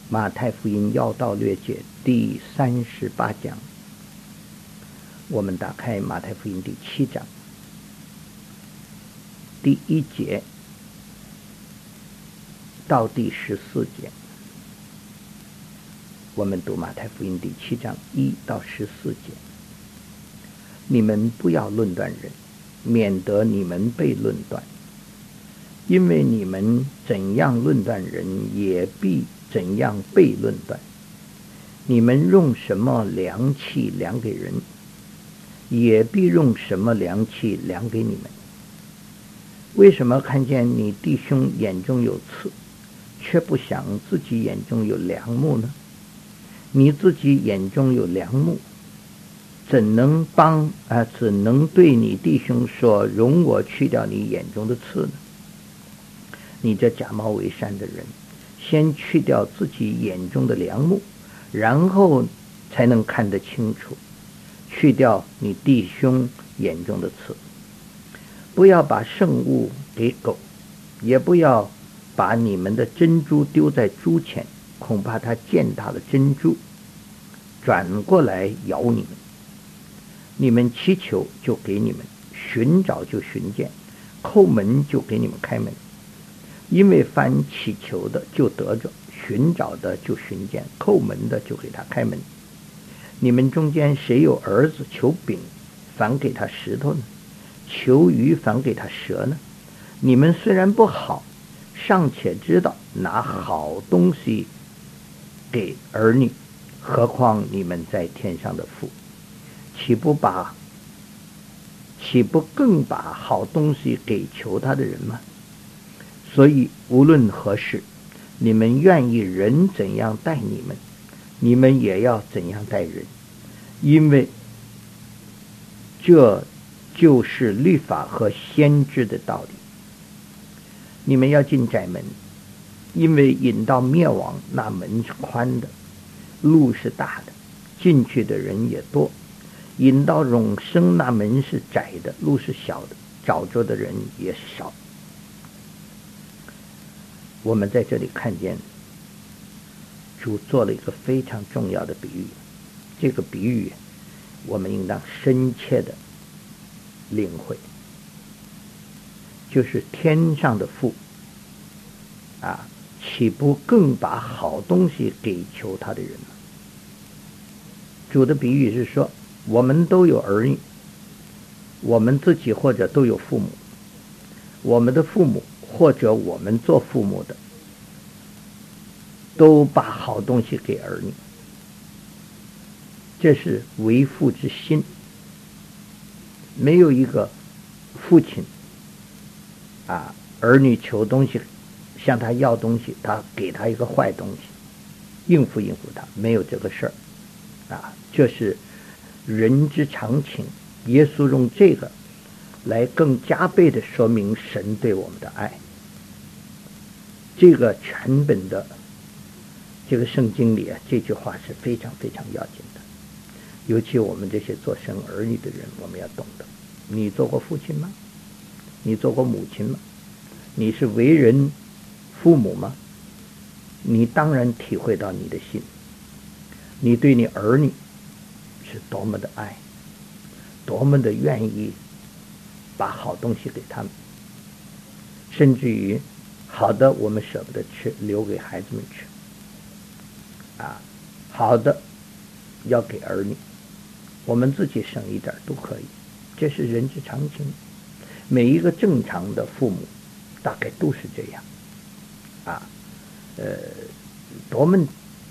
马太福音要道略解第38讲，我们打开马太福音第7章第1节到第14节。我们读马太福音第7章1到14节。你们不要论断人，免得你们被论断。因为你们怎样论断人，也必怎样被论断。你们用什么量器量给人，也必用什么量器量给你们。为什么看见你弟兄眼中有刺，却不想自己眼中有梁木呢？你自己眼中有梁木，怎能对你弟兄说，容我去掉你眼中的刺呢？你这假冒为善的人，先去掉自己眼中的梁木，然后才能看得清楚，去掉你弟兄眼中的刺。不要把圣物给狗，也不要把你们的珍珠丢在猪前，恐怕它践踏了珍珠，转过来咬你们。你们祈求就给你们，寻找就寻见，叩门就给你们开门。因为凡祈求的就得着，寻找的就寻见，叩门的就给他开门。你们中间谁有儿子求饼，反给他石头呢？求鱼，反给他蛇呢？你们虽然不好，尚且知道拿好东西给儿女，何况你们在天上的父，岂不更把好东西给求他的人吗？所以无论何事，你们愿意人怎样待你们，你们也要怎样待人，因为这就是律法和先知的道理。你们要进窄门，因为引到灭亡那门是宽的，路是大的，进去的人也多；引到永生那门是窄的，路是小的，找着的人也少。我们在这里看见主做了一个非常重要的比喻，这个比喻我们应当深切的领会，就是天上的父岂不更把好东西给求他的人吗？主的比喻是说，我们都有儿女，我们自己或者都有父母，我们的父母或者我们做父母的，都把好东西给儿女，这是为父之心。没有一个父亲儿女求东西，向他要东西，他给他一个坏东西，应付他，没有这个事儿这是人之常情。耶稣用这个来更加倍的说明神对我们的爱。这个全本的这个圣经里这句话是非常非常要紧的，尤其我们这些做神儿女的人，我们要懂得。你做过父亲吗？你做过母亲吗？你是为人父母吗？你当然体会到你的心，你对你儿女是多么的爱，多么的愿意把好东西给他们，甚至于好的我们舍不得吃，留给孩子们吃好的要给儿女，我们自己省一点都可以，这是人之常情。每一个正常的父母大概都是这样多么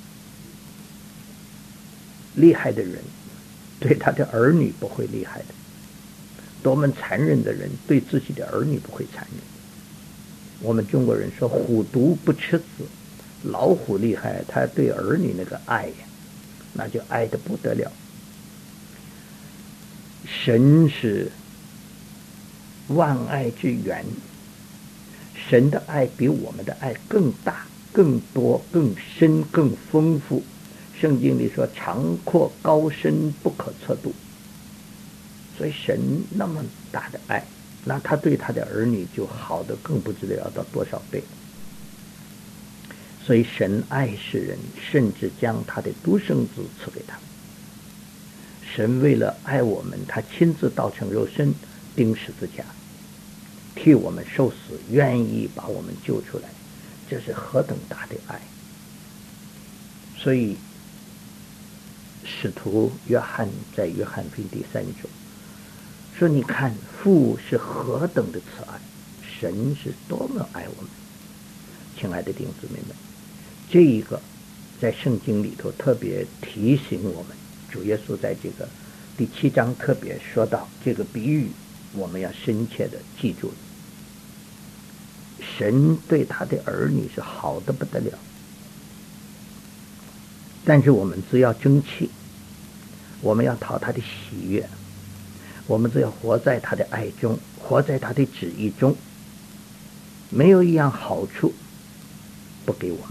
厉害的人对他的儿女不会厉害的，多么残忍的人对自己的儿女不会残忍。我们中国人说虎毒不吃子，老虎厉害，他对儿女那个爱那就爱得不得了。神是万爱之源，神的爱比我们的爱更大、更多、更深、更丰富。圣经里说长阔高深不可测度，所以神那么大的爱，那他对他的儿女就好的更不知道要到多少倍。 所以神爱世人，甚至将他的独生子赐给他们。神为了爱我们，他亲自道成肉身，钉十字架，替我们受死，愿意把我们救出来，这是何等大的爱！所以使徒约翰在约翰福音第3章说，你看父是何等的慈爱，神是多么爱我们。亲爱的弟兄姊妹们，这一个在圣经里头特别提醒我们，主耶稣在这个第7章特别说到这个比喻，我们要深切的记住，神对他的儿女是好的不得了，但是我们只要争气，我们要讨他的喜悦，我们只要活在他的爱中，活在他的旨意中，没有一样好处不给我们。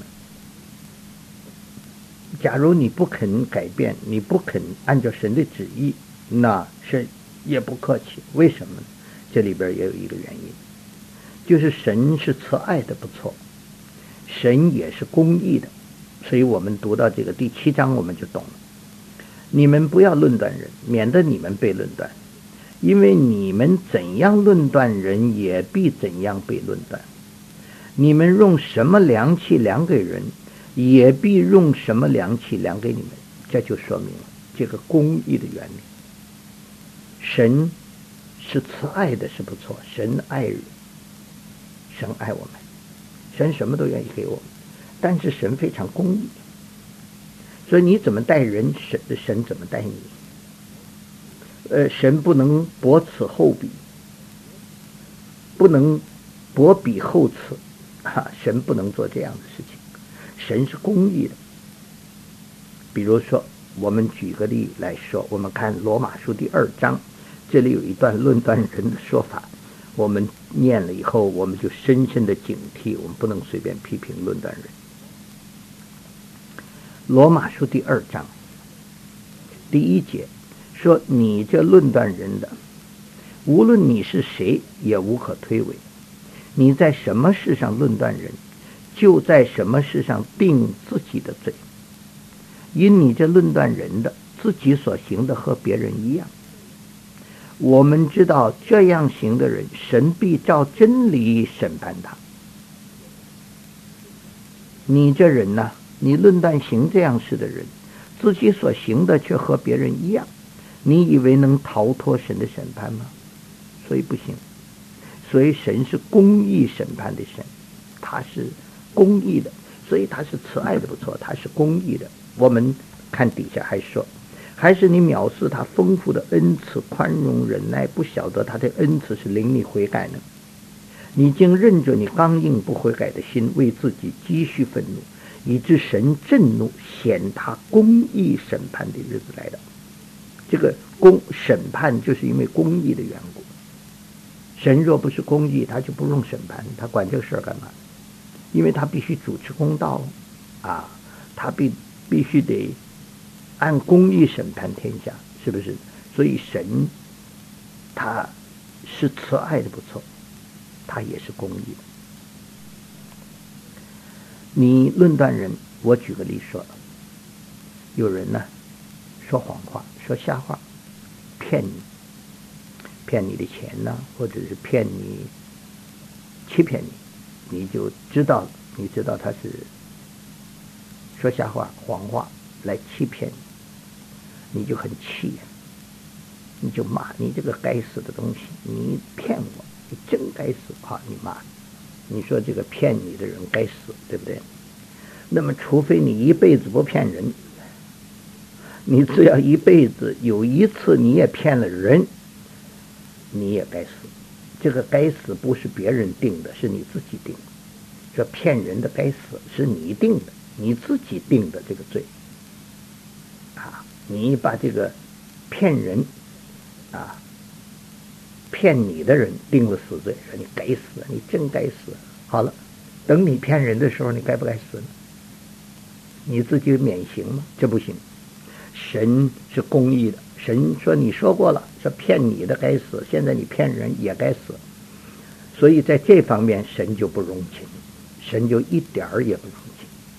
假如你不肯改变，你不肯按照神的旨意，那是也不客气。为什么呢？这里边也有一个原因，就是神是慈爱的不错，神也是公义的。所以我们读到这个第7章我们就懂了，你们不要论断人，免得你们被论断，因为你们怎样论断人，也必怎样被论断。你们用什么量器量给人，也必用什么量器量给你们。这就说明了这个公义的原理。神是慈爱的是不错，神爱人，神爱我们，神什么都愿意给我们，但是神非常公义，所以你怎么待人，神怎么待你。神不能博此后彼，不能博彼后此，神不能做这样的事情。神是公义的。比如说我们举个例来说，我们看罗马书第2章，这里有一段论断人的说法，我们念了以后，我们就深深的警惕，我们不能随便批评论断人。罗马书第2章第1节说，你这论断人的，无论你是谁，也无可推诿。你在什么事上论断人，就在什么事上定自己的罪。因你这论断人的，自己所行的和别人一样。我们知道这样行的人，神必照真理审判他。你这人呢，你论断行这样事的人，自己所行的却和别人一样，你以为能逃脱神的审判吗？所以不行。所以神是公义审判的神，他是公义的，所以他是慈爱的不错，他是公义的。我们看底下还说，还是你藐视他丰富的恩慈，宽容忍耐，不晓得他的恩慈是领你悔改呢？你竟认着你刚硬不悔改的心，为自己积蓄愤怒，以致神震怒，显他公义审判的日子来了。这个审判就是因为公义的缘故。神若不是公义，他就不用审判，他管这个事儿干嘛？因为他必须主持公道啊，他必须得按公义审判天下，是不是？所以神他是慈爱的不错，他也是公义的。你论断人，我举个例说，有人呢说谎话，说瞎话，骗你的钱呢，或者是欺骗你，你就知道他是说瞎话谎话来欺骗你，你就很气，你就骂你这个该死的东西，你骗我，你真该死啊！你骂，你说这个骗你的人该死，对不对？那么除非你一辈子不骗人，你只要一辈子有一次你也骗了人，你也该死。这个该死不是别人定的，是你自己定的。这骗人的该死是你定的，你自己定的这个罪啊！你把这个骗人啊骗你的人定了死罪，说你该死，你真该死。好了，等你骗人的时候，你该不该死呢？你自己免刑吗？这不行。神是公义的，神说你说过了，说骗你的该死，现在你骗人也该死。所以在这方面神就不容情，神就一点儿也不容情。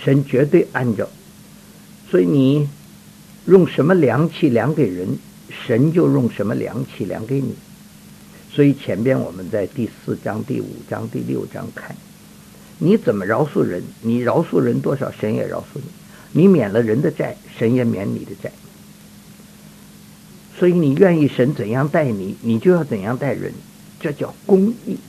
神绝对按照，所以你用什么量器量给人，神就用什么量器量给你。所以前边我们在第4章、第5章、第6章看，你怎么饶恕人，你饶恕人多少，神也饶恕你。你免了人的债，神也免你的债。所以你愿意神怎样待你，你就要怎样待人，这叫公义。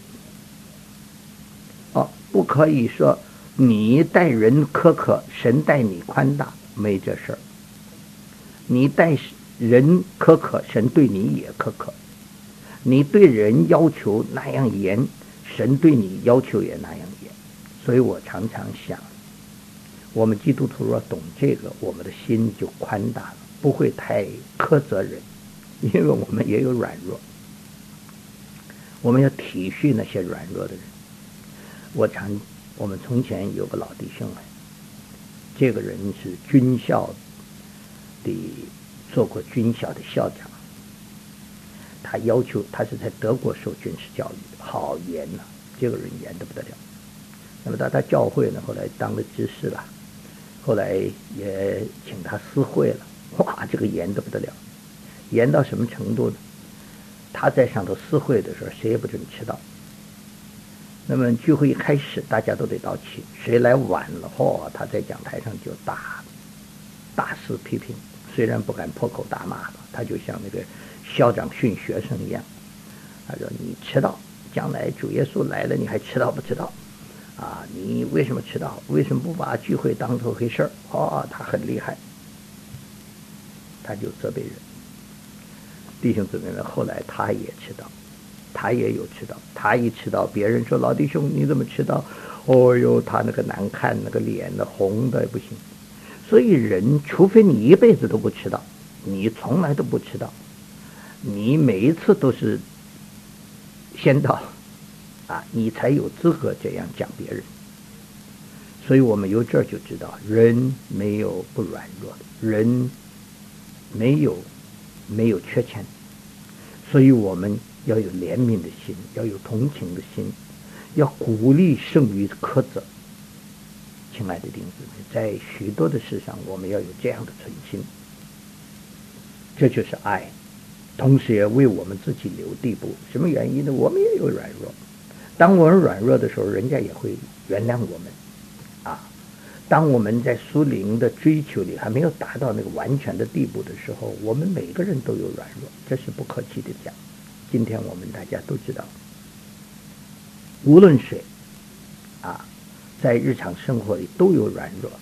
不可以说你待人苛刻，神待你宽大，没这事儿。你待人苛刻，神对你也苛刻。你对人要求那样严，神对你要求也那样严。所以我常常想，我们基督徒若懂这个，我们的心就宽大了，不会太苛责人，因为我们也有软弱，我们要体恤那些软弱的人。我们从前有个老弟兄这个人是军校的，做过军校的校长。他要求他是在德国受军事教育的，好严呐，这个人严得不得了。那么他教会呢，后来当了执事了，后来也请他私会了。哇，这个严得不得了，严到什么程度呢？他在上头私会的时候，谁也不准迟到。那么聚会一开始，大家都得到齐，谁来晚了他在讲台上就大肆批评，虽然不敢破口大骂了，他就像那个校长训学生一样。他说你迟到，将来主耶稣来了你还迟到不迟到啊？你为什么迟到？为什么不把聚会当作回事儿？他很厉害，他就责备人。弟兄姊妹们，后来他也迟到，他也有迟到，他一迟到，别人说老弟兄你怎么迟到？他那个难看，那个脸的红的不行。所以人除非你一辈子都不迟到，你从来都不迟到，你每一次都是先到你才有资格这样讲别人。所以我们由这儿就知道，人没有不软弱的，人没有缺欠，所以我们要有怜悯的心，要有同情的心，要鼓励胜于苛责。亲爱的弟兄姊妹，在许多的事上我们要有这样的存心，这就是爱，同时也为我们自己留地步。什么原因呢？我们也有软弱，当我们软弱的时候，人家也会原谅我们当我们在属灵的追求里还没有达到那个完全的地步的时候，我们每个人都有软弱，这是不客气的讲。今天我们大家都知道，无论谁在日常生活里都有软弱。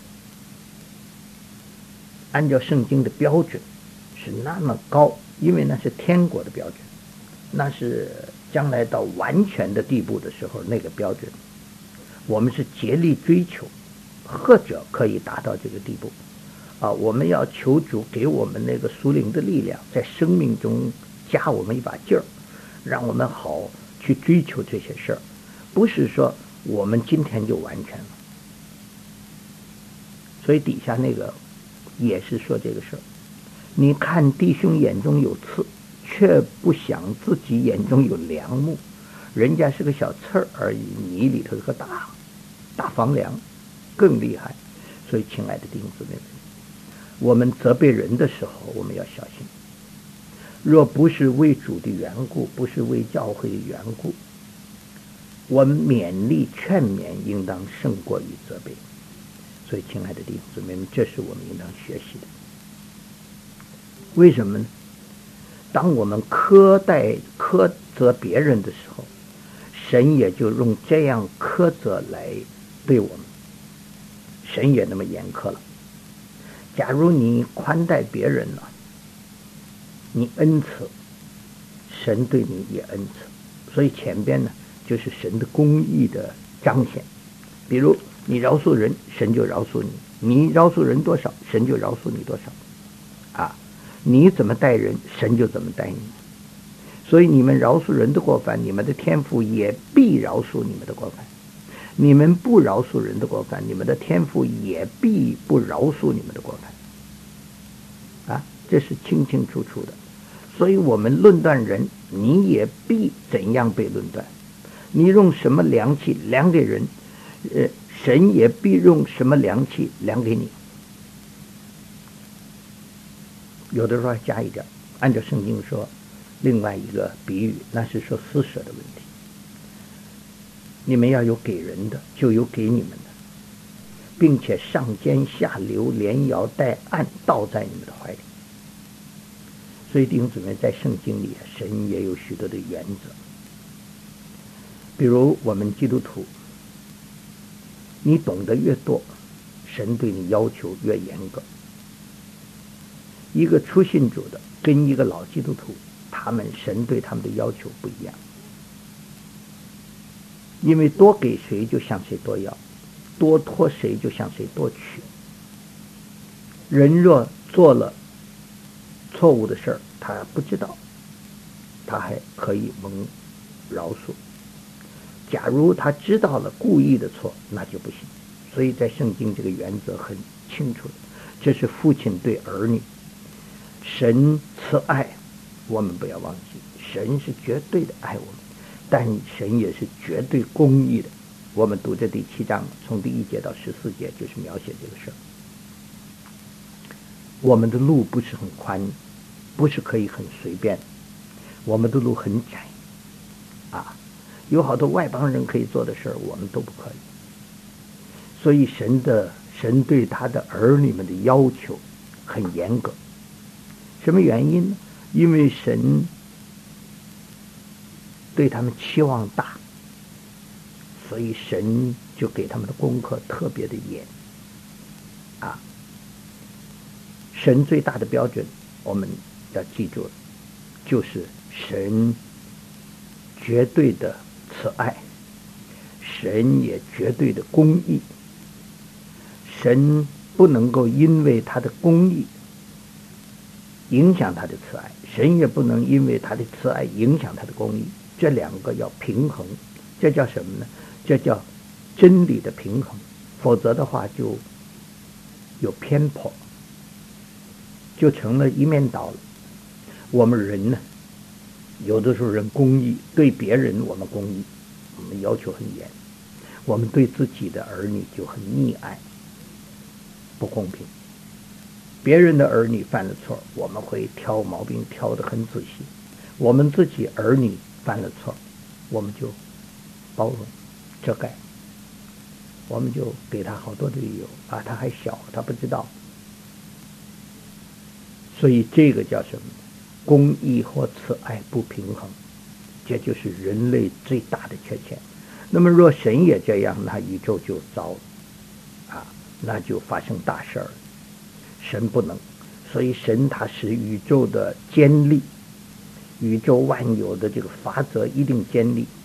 按照圣经的标准是那么高，因为那是天国的标准，那是将来到完全的地步的时候那个标准。我们是竭力追求，或者可以达到这个地步我们要求主给我们那个属灵的力量，在生命中加我们一把劲儿，让我们好去追求这些事儿，不是说我们今天就完全了。所以底下那个也是说这个事儿，你看弟兄眼中有刺，却不想自己眼中有梁木，人家是个小刺儿而已，你里头是个大房梁，更厉害。所以亲爱的弟兄姊妹们，我们责备人的时候我们要小心，若不是为主的缘故，不是为教会的缘故，我们勉励劝勉应当胜过于责备。所以亲爱的弟兄姊妹们，这是我们应当学习的。为什么呢？当我们苛责别人的时候，神也就用这样苛责来对我们，神也那么严苛了。假如你宽待别人了，你恩慈，神对你也恩慈。所以前边呢就是神的公义的彰显。比如你饶恕人，神就饶恕你，你饶恕人多少，神就饶恕你多少你怎么待人，神就怎么待你。所以你们饶恕人的过犯，你们的天父也必饶恕你们的过犯；你们不饶恕人的过犯，你们的天父也必不饶恕你们的过犯这是清清楚楚的。所以我们论断人，你也必怎样被论断。你用什么量器量给人， 神也必用什么量器量给你。有的时候还加一点，按照圣经说，另外一个比喻，那是说施舍的问题。你们要有给人的，就有给你们的，并且上尖下流，连摇带按，倒在你们的怀里。所以弟兄姊妹，在圣经里，神也有许多的原则。比如我们基督徒，你懂得越多，神对你要求越严格。一个初信主的跟一个老基督徒，神对他们的要求不一样。因为多给谁就向谁多要，多托谁就向谁多取。人若做了错误的事儿，他不知道，他还可以蒙饶恕。假如他知道了故意的错，那就不行。所以在圣经这个原则很清楚的，这是父亲对儿女。神慈爱，我们不要忘记，神是绝对的爱我们，但神也是绝对公义的。我们读这第7章，从第1节到14节，就是描写这个事儿。我们的路不是很宽，不是可以很随便，我们的路很窄有好多外邦人可以做的事儿，我们都不可以。所以神对他的儿女们的要求很严格。什么原因呢？因为神对他们期望大，所以神就给他们的功课特别的严神最大的标准我们要记住，就是神绝对的慈爱，神也绝对的公义。神不能够因为他的公义影响他的慈爱，神也不能因为他的慈爱影响他的公义，这两个要平衡。这叫什么呢？这叫真理的平衡，否则的话就有偏颇，就成了一面倒了。我们人呢，有的时候人公义，对别人我们公义，我们要求很严，我们对自己的儿女就很溺爱，不公平。别人的儿女犯了错，我们会挑毛病挑得很仔细，我们自己儿女犯了错，我们就包容遮盖，我们就给他好多的理由他还小，他不知道。所以这个叫什么？公义或慈爱不平衡，这就是人类最大的缺陷。那么若神也这样，那宇宙就糟了那就发生大事儿。神不能，所以神他使宇宙的坚立，宇宙万有的这个法则一定坚立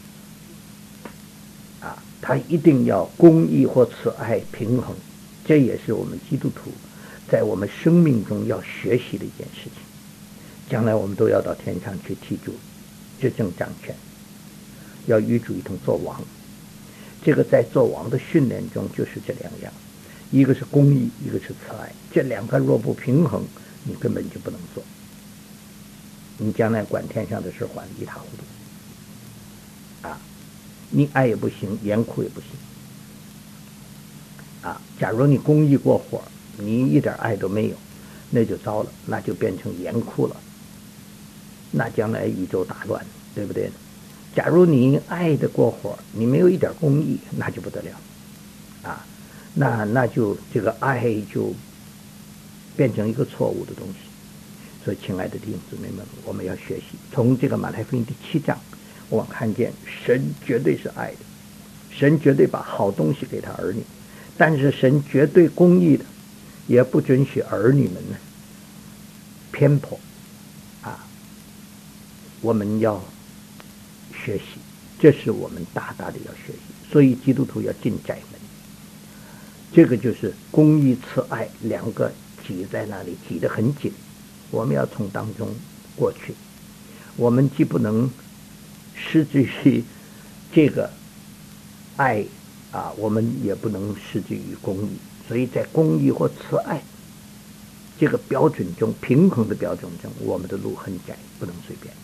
他一定要公义或慈爱平衡。这也是我们基督徒在我们生命中要学习的一件事情。将来我们都要到天上去替主执政掌权，要与主一同做王。这个在做王的训练中就是这两样，一个是公义，一个是慈爱。这两个若不平衡，你根本就不能做，你将来管天上的事管一塌糊涂你爱也不行，严酷也不行假如你公义过火，你一点爱都没有，那就糟了，那就变成严酷了，那将来宇宙大乱，对不对？假如你爱的过火，你没有一点公义，那就不得了那就这个爱就变成一个错误的东西。所以亲爱的弟兄姊妹们，我们要学习从这个马太福音第7章，我们看见神绝对是爱的，神绝对把好东西给他儿女，但是神绝对公义的，也不准许儿女们呢偏颇我们要学习，这是我们大大的要学习。所以基督徒要进窄门，这个就是公义慈爱两个挤在那里，挤得很紧，我们要从当中过去。我们既不能失之于这个爱我们也不能失之于公义。所以在公义或慈爱这个标准中，平衡的标准中，我们的路很窄，不能随便。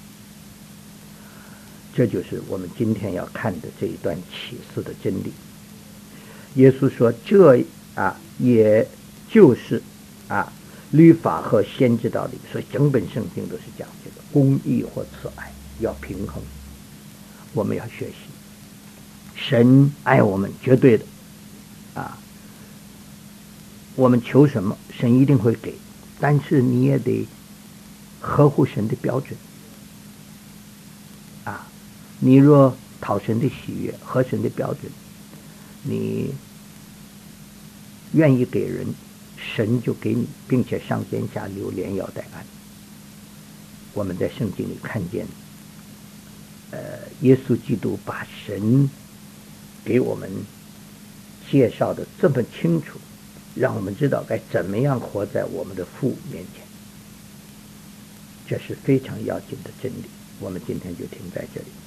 这就是我们今天要看的这一段启示的真理。 耶稣说，这也就是律法和先知道理，所以整本圣经都是讲这个公义或慈爱要平衡。我们要学习，神爱我们绝对的我们求什么神一定会给，但是你也得合乎神的标准你若讨神的喜悦，合神的标准，你愿意给人，神就给你，并且上尖下流，连摇带按。我们在圣经里看见耶稣基督把神给我们介绍的这么清楚，让我们知道该怎么样活在我们的父面前，这是非常要紧的真理。我们今天就停在这里。